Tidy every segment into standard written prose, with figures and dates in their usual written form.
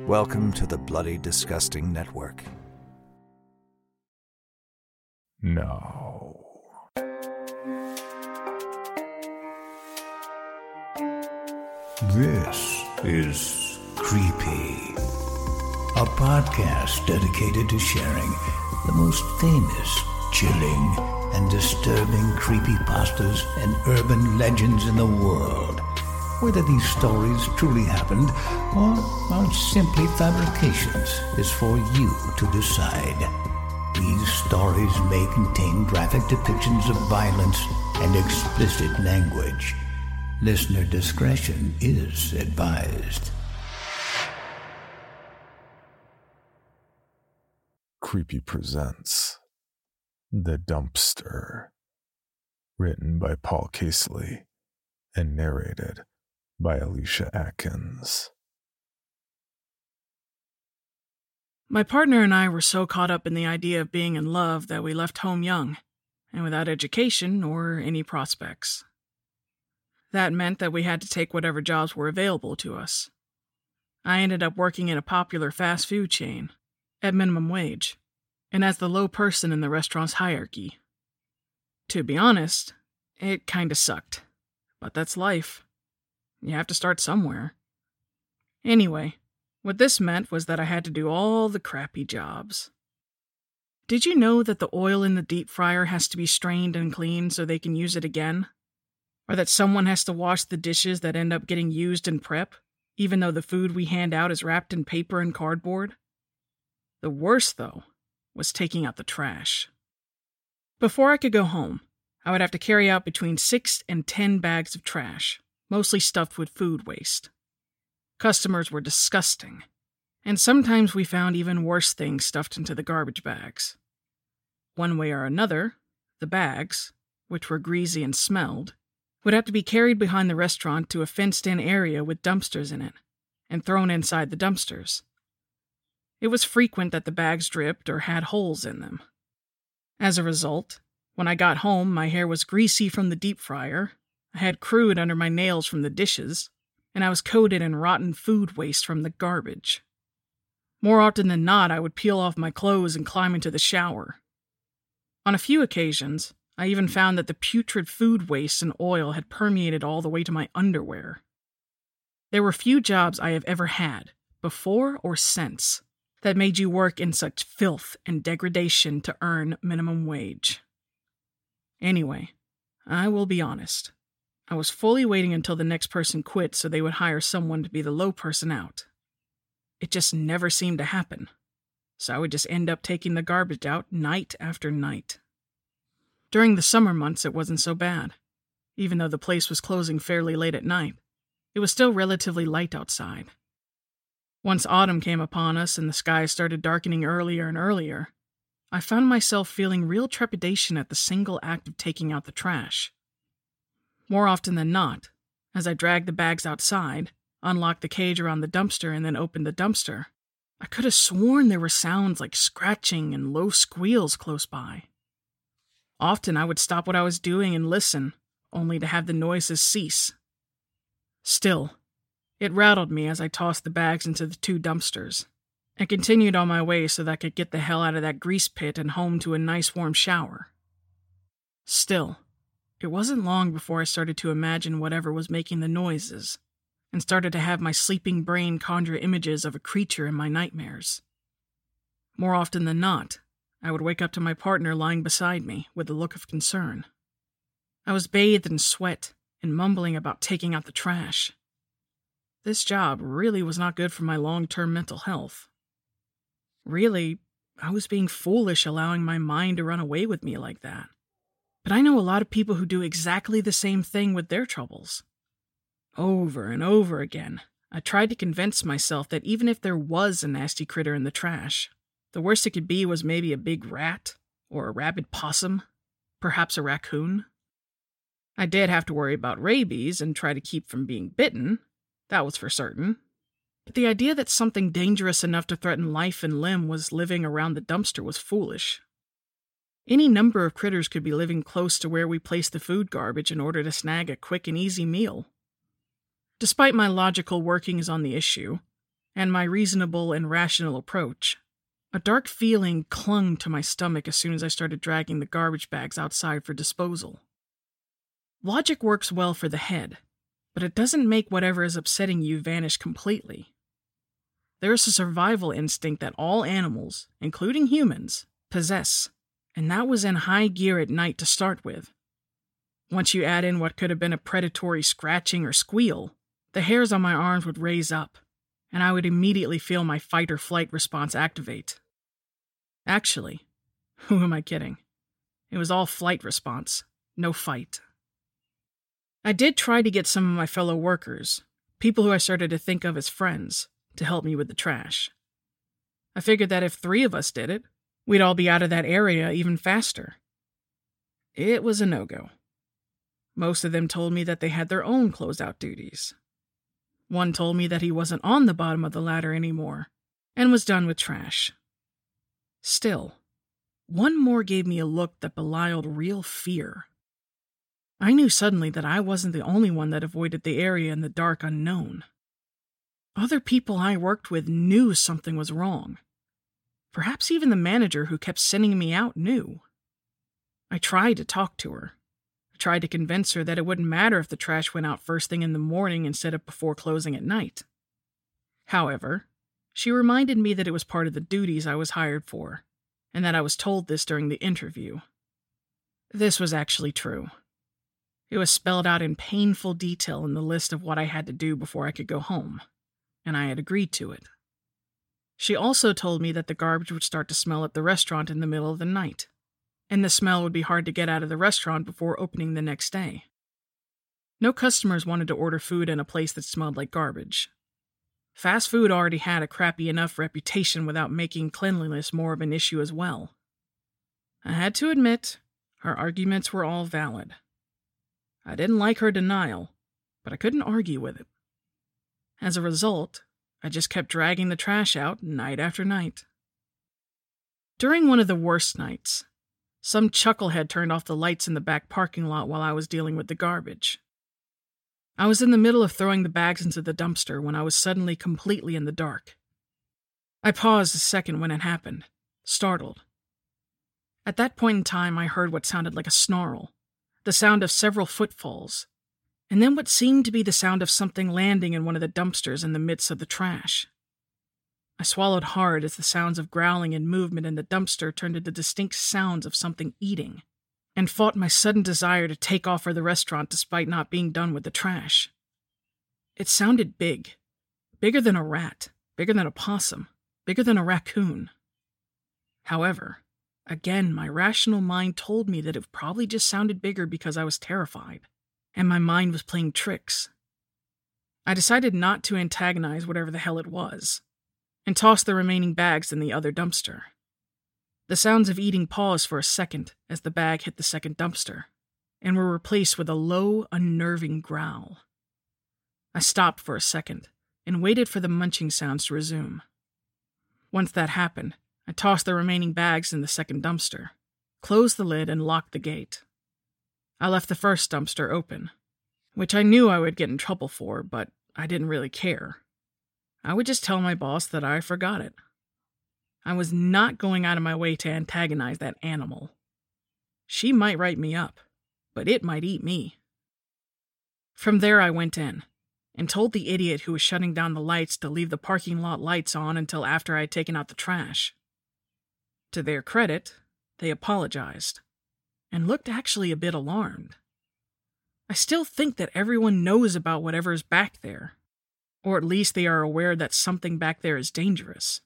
Welcome to the Bloody Disgusting Network. No. This is Creepy, a podcast dedicated to sharing the most famous, chilling, and disturbing creepypastas and urban legends in the world. Whether these stories truly happened or are simply fabrications is for you to decide. These stories may contain graphic depictions of violence and explicit language. Listener discretion is advised. Creepy presents The Dumpster, written by Paul Casely and narrated by Alicia Atkins. My partner and I were so caught up in the idea of being in love that we left home young, and without education or any prospects. That meant that we had to take whatever jobs were available to us. I ended up working in a popular fast food chain, at minimum wage, and as the low person in the restaurant's hierarchy. To be honest, it kinda sucked, but that's life. You have to start somewhere. Anyway, what this meant was that I had to do all the crappy jobs. Did you know that the oil in the deep fryer has to be strained and cleaned so they can use it again? Or that someone has to wash the dishes that end up getting used in prep, even though the food we hand out is wrapped in paper and cardboard? The worst, though, was taking out the trash. Before I could go home, I would have to carry out between 6 and 10 bags of trash, mostly stuffed with food waste. Customers were disgusting, and sometimes we found even worse things stuffed into the garbage bags. One way or another, the bags, which were greasy and smelled, would have to be carried behind the restaurant to a fenced-in area with dumpsters in it, and thrown inside the dumpsters. It was frequent that the bags dripped or had holes in them. As a result, when I got home, my hair was greasy from the deep fryer, I had crude under my nails from the dishes, and I was coated in rotten food waste from the garbage. More often than not, I would peel off my clothes and climb into the shower. On a few occasions, I even found that the putrid food waste and oil had permeated all the way to my underwear. There were few jobs I have ever had, before or since, that made you work in such filth and degradation to earn minimum wage. Anyway, I will be honest. I was fully waiting until the next person quit so they would hire someone to be the low person out. It just never seemed to happen, so I would just end up taking the garbage out night after night. During the summer months, it wasn't so bad. Even though the place was closing fairly late at night, it was still relatively light outside. Once autumn came upon us and the skies started darkening earlier and earlier, I found myself feeling real trepidation at the single act of taking out the trash. More often than not, as I dragged the bags outside, unlocked the cage around the dumpster, and then opened the dumpster, I could have sworn there were sounds like scratching and low squeals close by. Often I would stop what I was doing and listen, only to have the noises cease. Still, it rattled me as I tossed the bags into the 2 dumpsters, and continued on my way so that I could get the hell out of that grease pit and home to a nice warm shower. Still, it wasn't long before I started to imagine whatever was making the noises, and started to have my sleeping brain conjure images of a creature in my nightmares. More often than not, I would wake up to my partner lying beside me with a look of concern. I was bathed in sweat and mumbling about taking out the trash. This job really was not good for my long-term mental health. Really, I was being foolish allowing my mind to run away with me like that. But I know a lot of people who do exactly the same thing with their troubles. Over and over again, I tried to convince myself that even if there was a nasty critter in the trash, the worst it could be was maybe a big rat, or a rabid possum, perhaps a raccoon. I did have to worry about rabies and try to keep from being bitten, that was for certain. But the idea that something dangerous enough to threaten life and limb was living around the dumpster was foolish. Any number of critters could be living close to where we placed the food garbage in order to snag a quick and easy meal. Despite my logical workings on the issue, and my reasonable and rational approach, a dark feeling clung to my stomach as soon as I started dragging the garbage bags outside for disposal. Logic works well for the head, but it doesn't make whatever is upsetting you vanish completely. There is a survival instinct that all animals, including humans, possess, and that was in high gear at night to start with. Once you add in what could have been a predatory scratching or squeal, the hairs on my arms would raise up, and I would immediately feel my fight or flight response activate. Actually, who am I kidding? It was all flight response, no fight. I did try to get some of my fellow workers, people who I started to think of as friends, to help me with the trash. I figured that if 3 of us did it, we'd all be out of that area even faster. It was a no-go. Most of them told me that they had their own closeout duties. One told me that he wasn't on the bottom of the ladder anymore, and was done with trash. Still, one more gave me a look that belied real fear. I knew suddenly that I wasn't the only one that avoided the area in the dark unknown. Other people I worked with knew something was wrong. Perhaps even the manager who kept sending me out knew. I tried to talk to her. I tried to convince her that it wouldn't matter if the trash went out first thing in the morning instead of before closing at night. However, she reminded me that it was part of the duties I was hired for, and that I was told this during the interview. This was actually true. It was spelled out in painful detail in the list of what I had to do before I could go home, and I had agreed to it. She also told me that the garbage would start to smell at the restaurant in the middle of the night, and the smell would be hard to get out of the restaurant before opening the next day. No customers wanted to order food in a place that smelled like garbage. Fast food already had a crappy enough reputation without making cleanliness more of an issue as well. I had to admit, her arguments were all valid. I didn't like her denial, but I couldn't argue with it. As a result, I just kept dragging the trash out night after night. During one of the worst nights, some chucklehead turned off the lights in the back parking lot while I was dealing with the garbage. I was in the middle of throwing the bags into the dumpster when I was suddenly completely in the dark. I paused a second when it happened, startled. At that point in time, I heard what sounded like a snarl, the sound of several footfalls, and then what seemed to be the sound of something landing in one of the dumpsters in the midst of the trash. I swallowed hard as the sounds of growling and movement in the dumpster turned into distinct sounds of something eating, and fought my sudden desire to take off for the restaurant despite not being done with the trash. It sounded big. Bigger than a rat, bigger than a possum, bigger than a raccoon. However, again, my rational mind told me that it probably just sounded bigger because I was terrified, and my mind was playing tricks. I decided not to antagonize whatever the hell it was, and tossed the remaining bags in the other dumpster. The sounds of eating paused for a second as the bag hit the second dumpster, and were replaced with a low, unnerving growl. I stopped for a second, and waited for the munching sounds to resume. Once that happened, I tossed the remaining bags in the second dumpster, closed the lid, and locked the gate. I left the first dumpster open, which I knew I would get in trouble for, but I didn't really care. I would just tell my boss that I forgot it. I was not going out of my way to antagonize that animal. She might write me up, but it might eat me. From there I went in, and told the idiot who was shutting down the lights to leave the parking lot lights on until after I had taken out the trash. To their credit, they apologized, and looked actually a bit alarmed. I still think that everyone knows about whatever is back there, or at least they are aware that something back there is dangerous.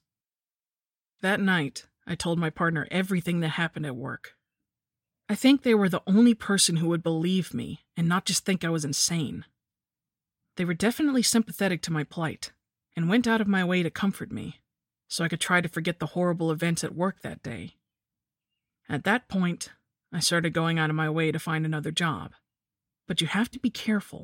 That night, I told my partner everything that happened at work. I think they were the only person who would believe me and not just think I was insane. They were definitely sympathetic to my plight, and went out of my way to comfort me, so I could try to forget the horrible events at work that day. At that point, I started going out of my way to find another job. But you have to be careful.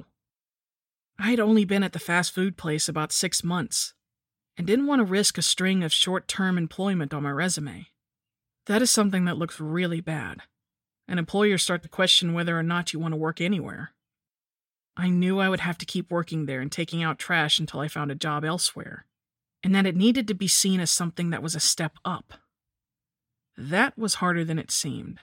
I had only been at the fast food place about 6 months, and didn't want to risk a string of short-term employment on my resume. That is something that looks really bad, and employers start to question whether or not you want to work anywhere. I knew I would have to keep working there and taking out trash until I found a job elsewhere, and that it needed to be seen as something that was a step up. That was harder than it seemed.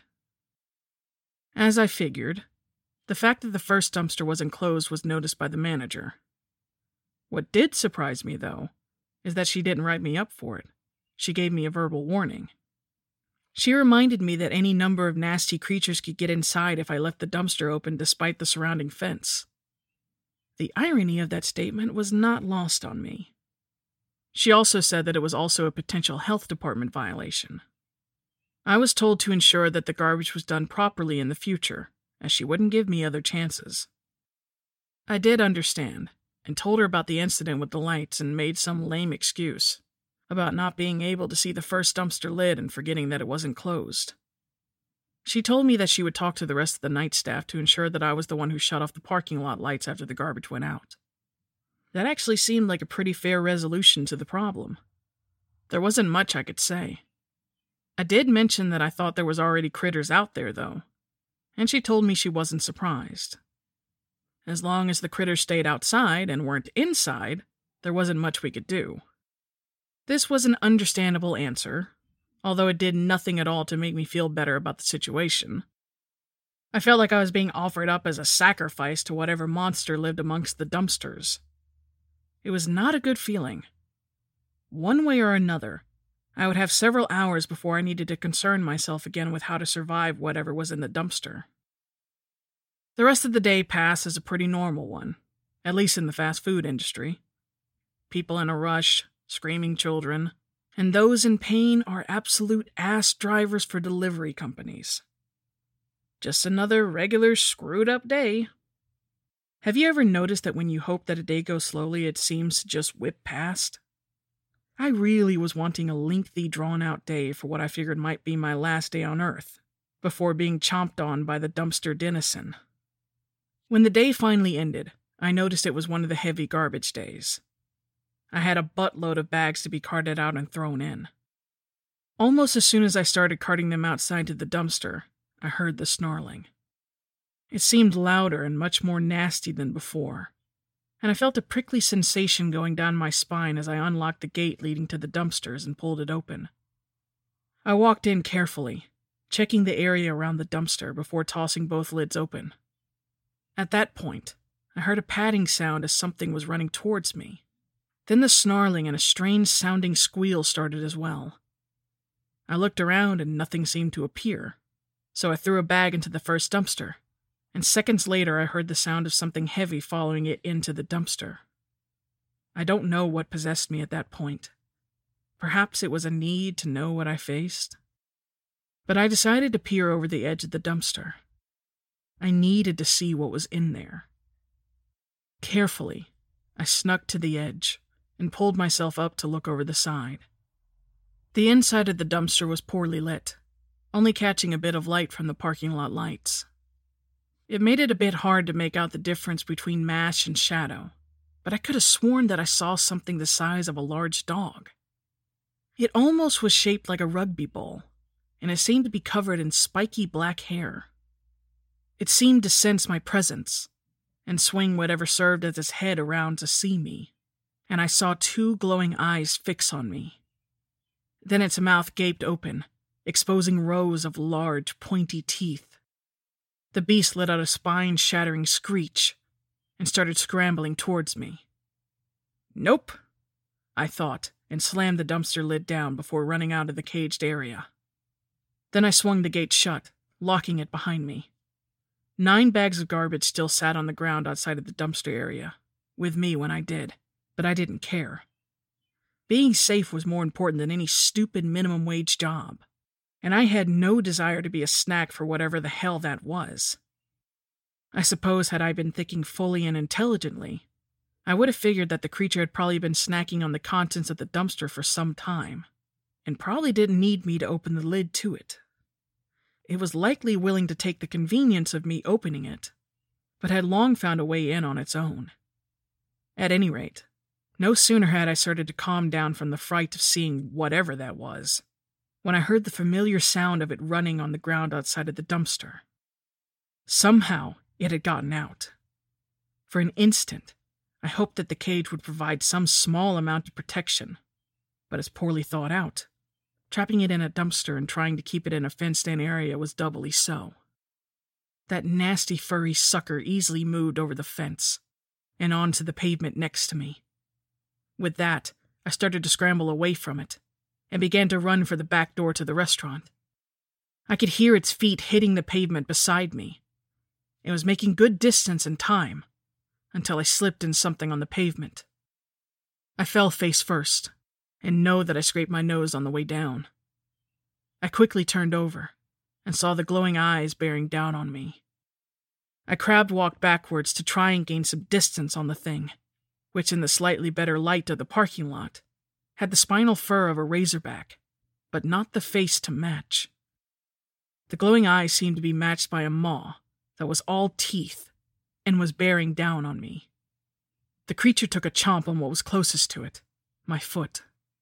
As I figured, the fact that the first dumpster was enclosed was noticed by the manager. What did surprise me, though, is that she didn't write me up for it. She gave me a verbal warning. She reminded me that any number of nasty creatures could get inside if I left the dumpster open despite the surrounding fence. The irony of that statement was not lost on me. She also said that it was also a potential health department violation. I was told to ensure that the garbage was done properly in the future, as she wouldn't give me other chances. I did understand, and told her about the incident with the lights and made some lame excuse about not being able to see the first dumpster lid and forgetting that it wasn't closed. She told me that she would talk to the rest of the night staff to ensure that I was the one who shut off the parking lot lights after the garbage went out. That actually seemed like a pretty fair resolution to the problem. There wasn't much I could say. I did mention that I thought there was already critters out there, though, and she told me she wasn't surprised. As long as the critters stayed outside and weren't inside, there wasn't much we could do. This was an understandable answer, although it did nothing at all to make me feel better about the situation. I felt like I was being offered up as a sacrifice to whatever monster lived amongst the dumpsters. It was not a good feeling. One way or another, I would have several hours before I needed to concern myself again with how to survive whatever was in the dumpster. The rest of the day passed as a pretty normal one, at least in the fast food industry. People in a rush, screaming children, and those in pain are absolute ass drivers for delivery companies. Just another regular screwed-up day. Have you ever noticed that when you hope that a day goes slowly, it seems to just whip past? I really was wanting a lengthy, drawn-out day for what I figured might be my last day on Earth, before being chomped on by the dumpster denizen. When the day finally ended, I noticed it was one of the heavy garbage days. I had a buttload of bags to be carted out and thrown in. Almost as soon as I started carting them outside to the dumpster, I heard the snarling. It seemed louder and much more nasty than before, and I felt a prickly sensation going down my spine as I unlocked the gate leading to the dumpsters and pulled it open. I walked in carefully, checking the area around the dumpster before tossing both lids open. At that point, I heard a padding sound as something was running towards me. Then the snarling and a strange-sounding squeal started as well. I looked around and nothing seemed to appear, so I threw a bag into the first dumpster, and seconds later I heard the sound of something heavy following it into the dumpster. I don't know what possessed me at that point. Perhaps it was a need to know what I faced. But I decided to peer over the edge of the dumpster. I needed to see what was in there. Carefully, I snuck to the edge and pulled myself up to look over the side. The inside of the dumpster was poorly lit, only catching a bit of light from the parking lot lights. It made it a bit hard to make out the difference between mash and shadow, but I could have sworn that I saw something the size of a large dog. It almost was shaped like a rugby ball, and it seemed to be covered in spiky black hair. It seemed to sense my presence, and swing whatever served as its head around to see me, and I saw two glowing eyes fix on me. Then its mouth gaped open, exposing rows of large, pointy teeth. The beast let out a spine-shattering screech and started scrambling towards me. Nope, I thought, and slammed the dumpster lid down before running out of the caged area. Then I swung the gate shut, locking it behind me. 9 bags of garbage still sat on the ground outside of the dumpster area, with me when I did, but I didn't care. Being safe was more important than any stupid minimum wage job, and I had no desire to be a snack for whatever the hell that was. I suppose had I been thinking fully and intelligently, I would have figured that the creature had probably been snacking on the contents of the dumpster for some time, and probably didn't need me to open the lid to it. It was likely willing to take the convenience of me opening it, but had long found a way in on its own. At any rate, no sooner had I started to calm down from the fright of seeing whatever that was, when I heard the familiar sound of it running on the ground outside of the dumpster. Somehow, it had gotten out. For an instant, I hoped that the cage would provide some small amount of protection, but as poorly thought out. Trapping it in a dumpster and trying to keep it in a fenced-in area was doubly so. That nasty furry sucker easily moved over the fence and onto the pavement next to me. With that, I started to scramble away from it and began to run for the back door to the restaurant. I could hear its feet hitting the pavement beside me. It was making good distance and time until I slipped in something on the pavement. I fell face first and know that I scraped my nose on the way down. I quickly turned over and saw the glowing eyes bearing down on me. I crab-walked backwards to try and gain some distance on the thing, which in the slightly better light of the parking lot had the spinal fur of a razorback, but not the face to match. The glowing eyes seemed to be matched by a maw that was all teeth and was bearing down on me. The creature took a chomp on what was closest to it, my foot.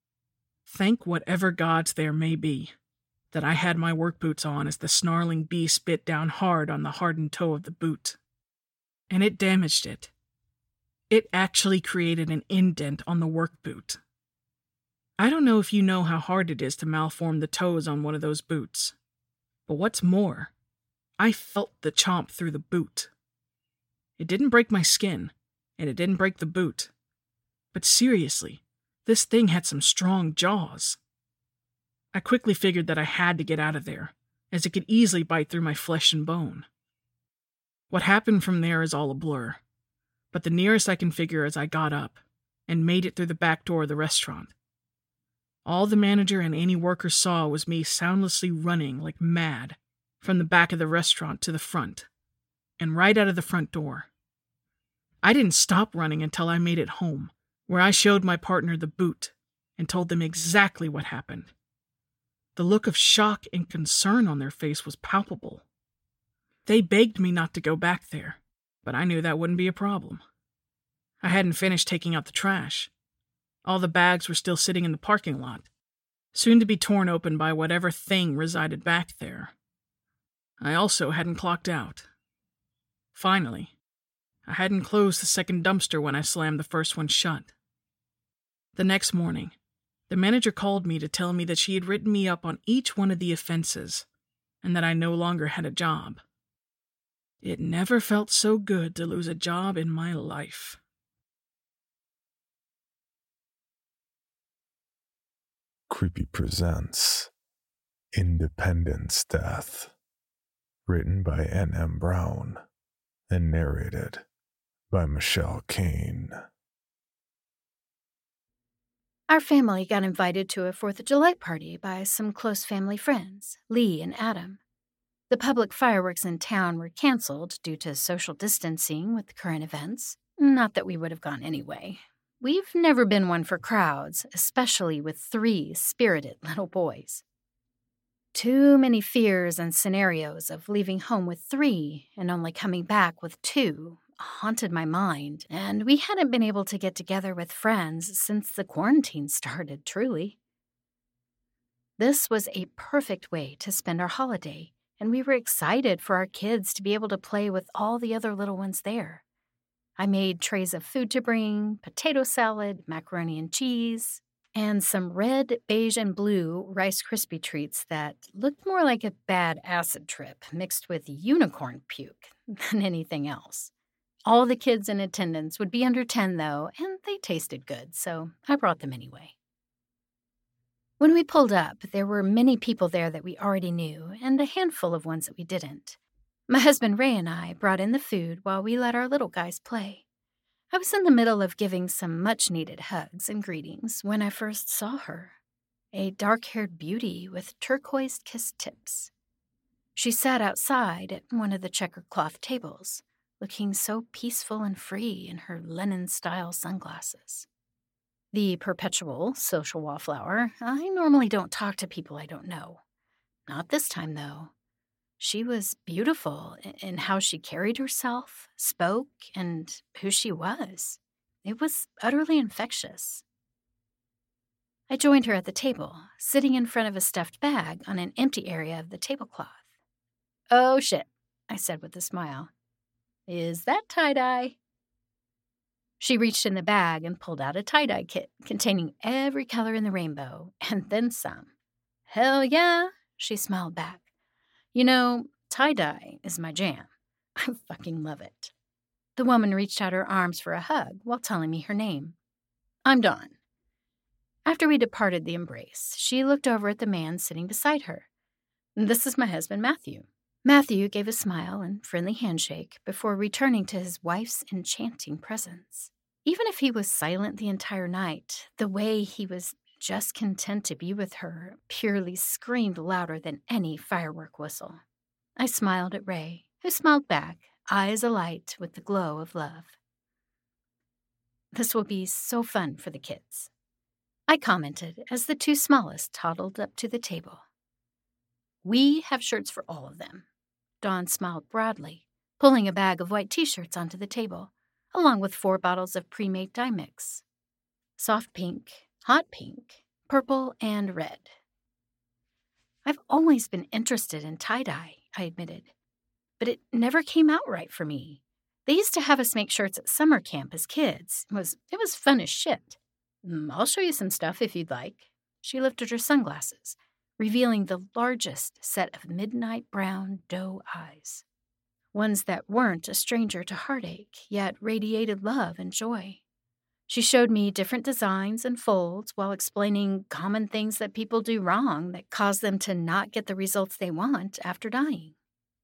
Thank whatever gods there may be that I had my work boots on as the snarling beast bit down hard on the hardened toe of the boot. And it damaged it. It actually created an indent on the work boot. I don't know if you know how hard it is to malform the toes on one of those boots. But what's more, I felt the chomp through the boot. It didn't break my skin, and it didn't break the boot. But seriously, this thing had some strong jaws. I quickly figured that I had to get out of there, as it could easily bite through my flesh and bone. What happened from there is all a blur, but the nearest I can figure is I got up and made it through the back door of the restaurant. All the manager and any worker saw was me soundlessly running like mad from the back of the restaurant to the front, and right out of the front door. I didn't stop running until I made it home, where I showed my partner the boot and told them exactly what happened. The look of shock and concern on their face was palpable. They begged me not to go back there, but I knew that wouldn't be a problem. I hadn't finished taking out the trash. All the bags were still sitting in the parking lot, soon to be torn open by whatever thing resided back there. I also hadn't clocked out. Finally, I hadn't closed the second dumpster when I slammed the first one shut. The next morning, the manager called me to tell me that she had written me up on each one of the offenses, and that I no longer had a job. It never felt so good to lose a job in my life. Creepy presents Independence Death, written by N.M. Brown and narrated by Michelle Kane. Our family got invited to a 4th of July party by some close family friends, Lee and Adam. The public fireworks in town were canceled due to social distancing with the current events. Not that we would have gone anyway. We've never been one for crowds, especially with 3 spirited little boys. Too many fears and scenarios of leaving home with 3 and only coming back with 2 haunted my mind, and we hadn't been able to get together with friends since the quarantine started, truly. This was a perfect way to spend our holiday, and we were excited for our kids to be able to play with all the other little ones there. I made trays of food to bring, potato salad, macaroni and cheese, and some red, beige, and blue Rice Krispie treats that looked more like a bad acid trip mixed with unicorn puke than anything else. All the kids in attendance would be under 10, though, and they tasted good, so I brought them anyway. When we pulled up, there were many people there that we already knew, and a handful of ones that we didn't. My husband Ray and I brought in the food while we let our little guys play. I was in the middle of giving some much-needed hugs and greetings when I first saw her, a dark-haired beauty with turquoise-kissed tips. She sat outside at one of the checkered cloth tables, looking so peaceful and free in her linen-style sunglasses. The perpetual social wallflower, I normally don't talk to people I don't know. Not this time, though. She was beautiful in how she carried herself, spoke, and who she was. It was utterly infectious. I joined her at the table, sitting in front of a stuffed bag on an empty area of the tablecloth. "Oh, shit," I said with a smile. "Is that tie-dye?" She reached in the bag and pulled out a tie-dye kit containing every color in the rainbow, and then some. "Hell yeah," she smiled back. "You know, tie-dye is my jam. I fucking love it." The woman reached out her arms for a hug while telling me her name. "I'm Dawn." After we departed the embrace, she looked over at the man sitting beside her. "This is my husband, Matthew." Matthew gave a smile and friendly handshake before returning to his wife's enchanting presence. Even if he was silent the entire night, the way he was just content to be with her purely screamed louder than any firework whistle. I smiled at Ray, who smiled back, eyes alight with the glow of love. "This will be so fun for the kids," I commented as the two smallest toddled up to the table. "We have shirts for all of them." Dawn smiled broadly, pulling a bag of white t-shirts onto the table, along with 4 bottles of pre-made dye mix. Soft pink, hot pink, purple, and red. "I've always been interested in tie-dye," I admitted, "but it never came out right for me. They used to have us make shirts at summer camp as kids. It was fun as shit. I'll show you some stuff if you'd like." She lifted her sunglasses, revealing the largest set of midnight brown doe eyes. Ones that weren't a stranger to heartache, yet radiated love and joy. She showed me different designs and folds while explaining common things that people do wrong that cause them to not get the results they want after dying.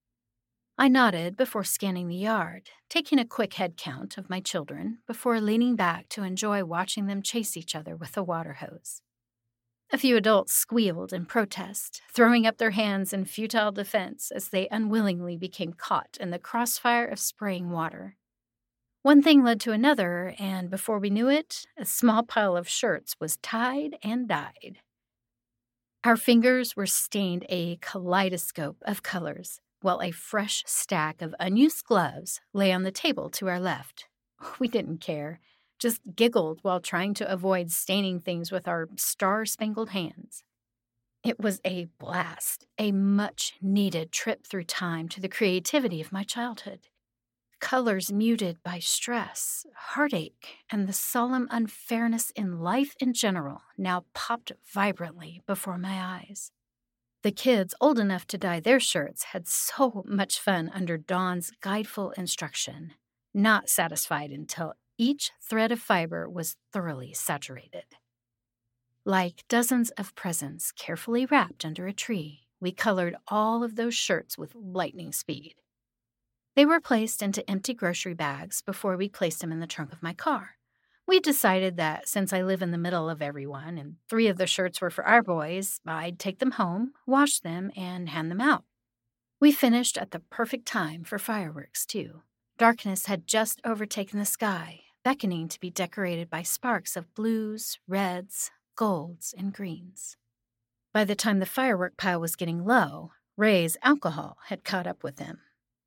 I nodded before scanning the yard, taking a quick head count of my children before leaning back to enjoy watching them chase each other with a water hose. A few adults squealed in protest, throwing up their hands in futile defense as they unwillingly became caught in the crossfire of spraying water. One thing led to another, and before we knew it, a small pile of shirts was tied and dyed. Our fingers were stained a kaleidoscope of colors, while a fresh stack of unused gloves lay on the table to our left. We didn't care, just giggled while trying to avoid staining things with our star-spangled hands. It was a blast, a much-needed trip through time to the creativity of my childhood. Colors muted by stress, heartache, and the solemn unfairness in life in general now popped vibrantly before my eyes. The kids old enough to dye their shirts had so much fun under Dawn's guideful instruction, not satisfied until each thread of fiber was thoroughly saturated. Like dozens of presents carefully wrapped under a tree, we colored all of those shirts with lightning speed. They were placed into empty grocery bags before we placed them in the trunk of my car. We decided that since I live in the middle of everyone and 3 of the shirts were for our boys, I'd take them home, wash them, and hand them out. We finished at the perfect time for fireworks, too. Darkness had just overtaken the sky, beckoning to be decorated by sparks of blues, reds, golds, and greens. By the time the firework pile was getting low, Ray's alcohol had caught up with him.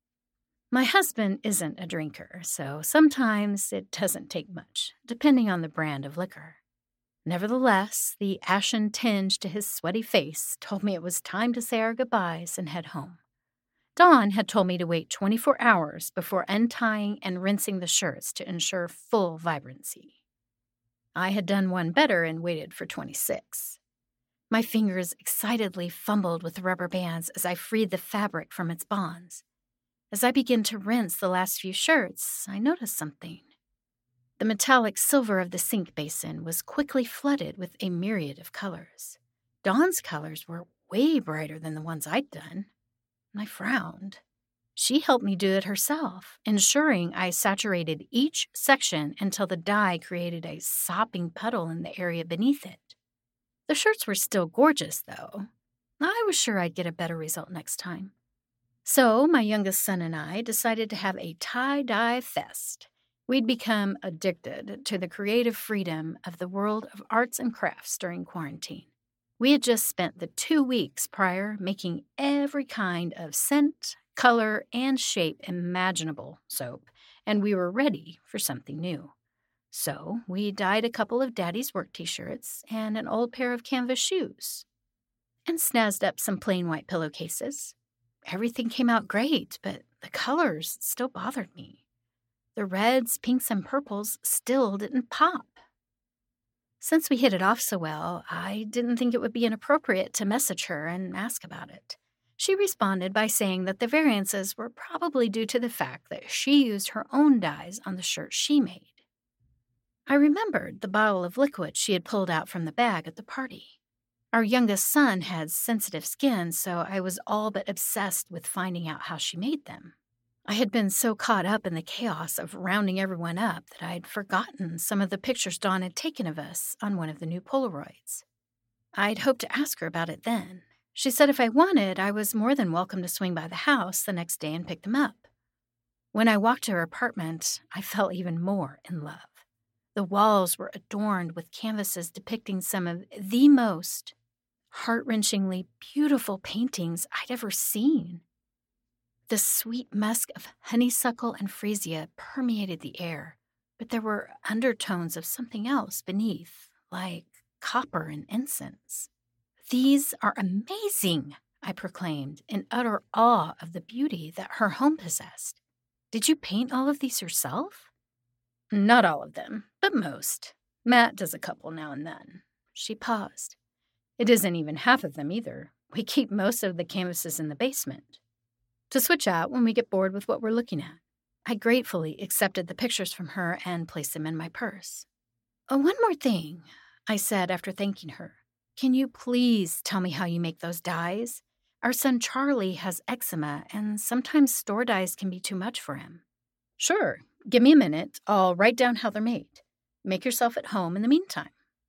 My husband isn't a drinker, so sometimes it doesn't take much, depending on the brand of liquor. Nevertheless, the ashen tinge to his sweaty face told me it was time to say our goodbyes and head home. Dawn had told me to wait 24 hours before untying and rinsing the shirts to ensure full vibrancy. I had done one better and waited for 26. My fingers excitedly fumbled with the rubber bands as I freed the fabric from its bonds. As I began to rinse the last few shirts, I noticed something. The metallic silver of the sink basin was quickly flooded with a myriad of colors. Dawn's colors were way brighter than the ones I'd done. I frowned. She helped me do it herself, ensuring I saturated each section until the dye created a sopping puddle in the area beneath it. The shirts were still gorgeous, though. I was sure I'd get a better result next time. So my youngest son and I decided to have a tie-dye fest. We'd become addicted to the creative freedom of the world of arts and crafts during quarantine. We had just spent the 2 weeks prior making every kind of scent, color, and shape imaginable soap, and we were ready for something new. So we dyed a couple of Daddy's work t-shirts and an old pair of canvas shoes, and snazzed up some plain white pillowcases. Everything came out great, but the colors still bothered me. The reds, pinks, and purples still didn't pop. Since we hit it off so well, I didn't think it would be inappropriate to message her and ask about it. She responded by saying that the variances were probably due to the fact that she used her own dyes on the shirt she made. I remembered the bottle of liquid she had pulled out from the bag at the party. Our youngest son had sensitive skin, so I was all but obsessed with finding out how she made them. I had been so caught up in the chaos of rounding everyone up that I'd forgotten some of the pictures Dawn had taken of us on one of the new Polaroids. I'd hoped to ask her about it then. She said if I wanted, I was more than welcome to swing by the house the next day and pick them up. When I walked to her apartment, I fell even more in love. The walls were adorned with canvases depicting some of the most heart-wrenchingly beautiful paintings I'd ever seen. The sweet musk of honeysuckle and freesia permeated the air, but there were undertones of something else beneath, like copper and incense. "These are amazing," I proclaimed, in utter awe of the beauty that her home possessed. "Did you paint all of these yourself?" "Not all of them, but most. Matt does a couple now and then." She paused. "It isn't even half of them either. We keep most of the canvases in the basement to switch out when we get bored with what we're looking at." I gratefully accepted the pictures from her and placed them in my purse. "Oh, one more thing," I said after thanking her. "Can you please tell me how you make those dyes? Our son Charlie has eczema, and sometimes store dyes can be too much for him." "Sure. Give me a minute. I'll write down how they're made. Make yourself at home in the meantime."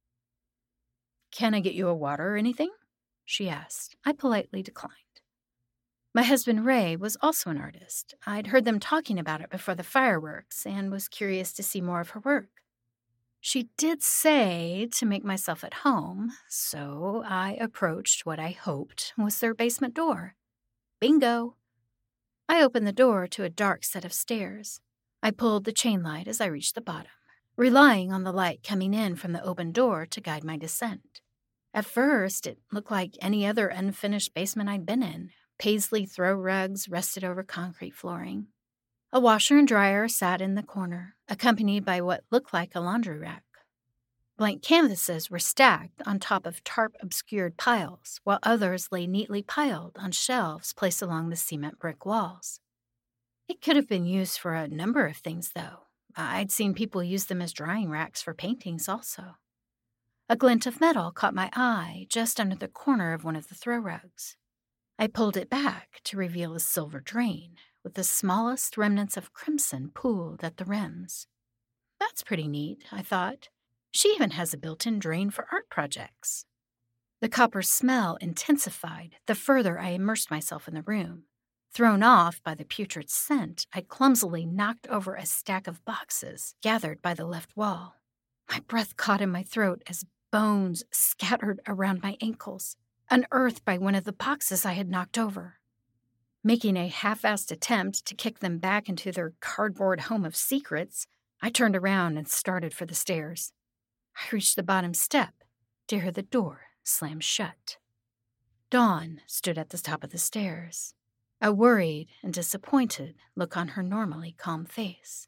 "Can I get you a water or anything?" she asked. I politely declined. My husband Ray was also an artist. I'd heard them talking about it before the fireworks and was curious to see more of her work. She did say to make myself at home, so I approached what I hoped was their basement door. Bingo! I opened the door to a dark set of stairs. I pulled the chain light as I reached the bottom, relying on the light coming in from the open door to guide my descent. At first, it looked like any other unfinished basement I'd been in. Paisley throw rugs rested over concrete flooring. A washer and dryer sat in the corner, accompanied by what looked like a laundry rack. Blank canvases were stacked on top of tarp-obscured piles, while others lay neatly piled on shelves placed along the cement brick walls. It could have been used for a number of things, though. I'd seen people use them as drying racks for paintings also. A glint of metal caught my eye just under the corner of one of the throw rugs. I pulled it back to reveal a silver drain, with the smallest remnants of crimson pooled at the rims. "That's pretty neat," I thought. "She even has a built-in drain for art projects." The copper smell intensified the further I immersed myself in the room. Thrown off by the putrid scent, I clumsily knocked over a stack of boxes gathered by the left wall. My breath caught in my throat as bones scattered around my ankles, unearthed by one of the boxes I had knocked over. Making a half-assed attempt to kick them back into their cardboard home of secrets, I turned around and started for the stairs. I reached the bottom step to hear the door slam shut. Dawn stood at the top of the stairs, a worried and disappointed look on her normally calm face.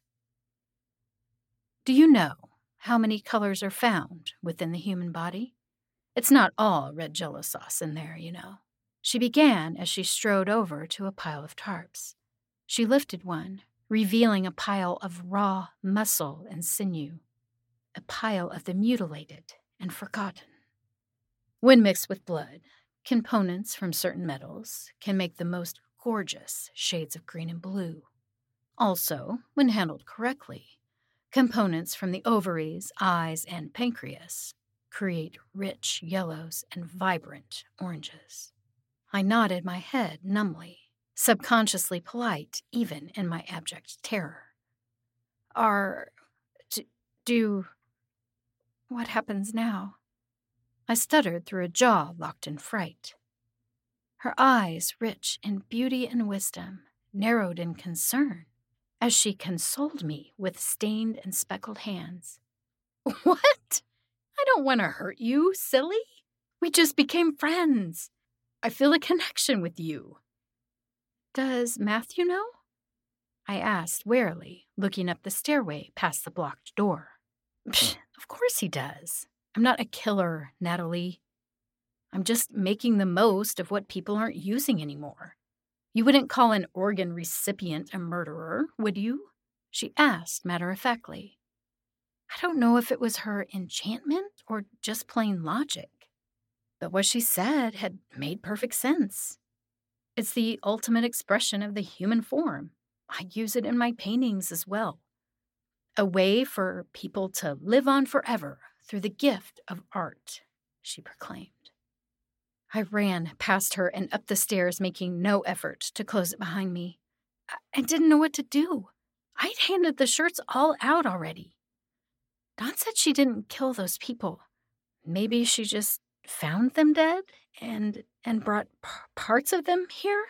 "Do you know how many colors are found within the human body? It's not all red Jell-O sauce in there, you know." She began as she strode over to a pile of tarps. She lifted one, revealing a pile of raw muscle and sinew, a pile of the mutilated and forgotten. When mixed with blood, components from certain metals can make the most gorgeous shades of green and blue. Also, when handled correctly, components from the ovaries, eyes, and pancreas create rich yellows and vibrant oranges. I nodded my head numbly, subconsciously polite even in my abject terror. What happens now?" I stuttered through a jaw locked in fright. Her eyes, rich in beauty and wisdom, narrowed in concern as she consoled me with stained and speckled hands. "What? I don't want to hurt you, silly. We just became friends. I feel a connection with you." "Does Matthew know?" I asked warily, looking up the stairway past the blocked door. Psh, of course he does. I'm not a killer, Natalie. I'm just making the most of what people aren't using anymore. You wouldn't call an organ recipient a murderer, would you? She asked matter-of-factly. I don't know if it was her enchantment or just plain logic, but what she said had made perfect sense. It's the ultimate expression of the human form. I use it in my paintings as well. A way for people to live on forever through the gift of art, she proclaimed. I ran past her and up the stairs, making no effort to close it behind me. I didn't know what to do. I'd handed the shirts all out already. Dawn said she didn't kill those people. Maybe she just found them dead and brought parts of them here?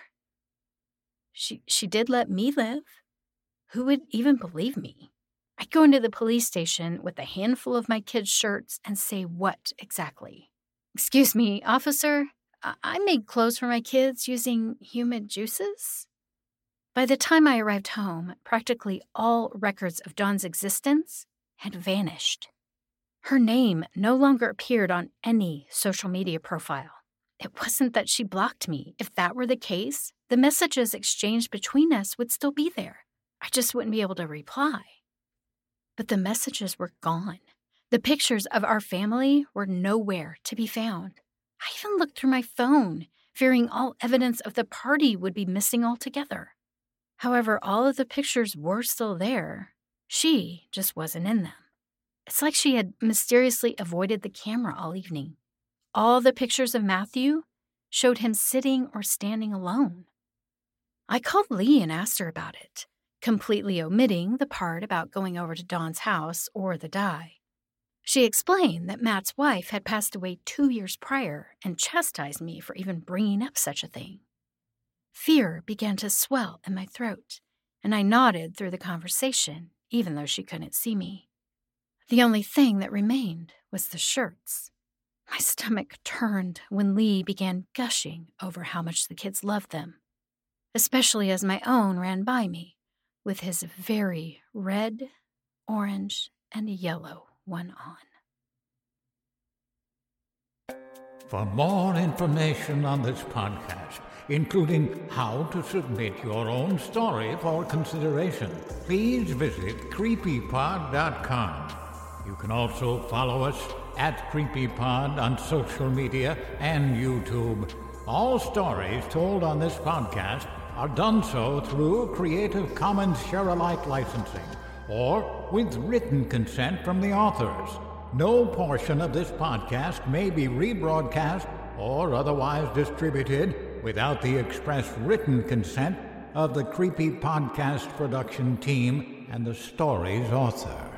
She did let me live. Who would even believe me? I'd go into the police station with a handful of my kids' shirts and say what exactly? Excuse me, officer, I made clothes for my kids using humid juices. By the time I arrived home, practically all records of Dawn's existence had vanished. Her name no longer appeared on any social media profile. It wasn't that she blocked me. If that were the case, the messages exchanged between us would still be there. I just wouldn't be able to reply. But the messages were gone. The pictures of our family were nowhere to be found. I even looked through my phone, fearing all evidence of the party would be missing altogether. However, all of the pictures were still there. She just wasn't in them. It's like she had mysteriously avoided the camera all evening. All the pictures of Matthew showed him sitting or standing alone. I called Lee and asked her about it, completely omitting the part about going over to Dawn's house or the dye. She explained that Matt's wife had passed away 2 years prior and chastised me for even bringing up such a thing. Fear began to swell in my throat, and I nodded through the conversation, even though she couldn't see me. The only thing that remained was the shirts. My stomach turned when Lee began gushing over how much the kids loved them, especially as my own ran by me, with his very red, orange, and yellow one on. For more information on this podcast, including how to submit your own story for consideration, please visit creepypod.com. You can also follow us at CreepyPod on social media and YouTube. All stories told on this podcast are done so through Creative Commons Share-alike licensing or with written consent from the authors. No portion of this podcast may be rebroadcast or otherwise distributed without the express written consent of the Creepy Podcast production team and the story's author.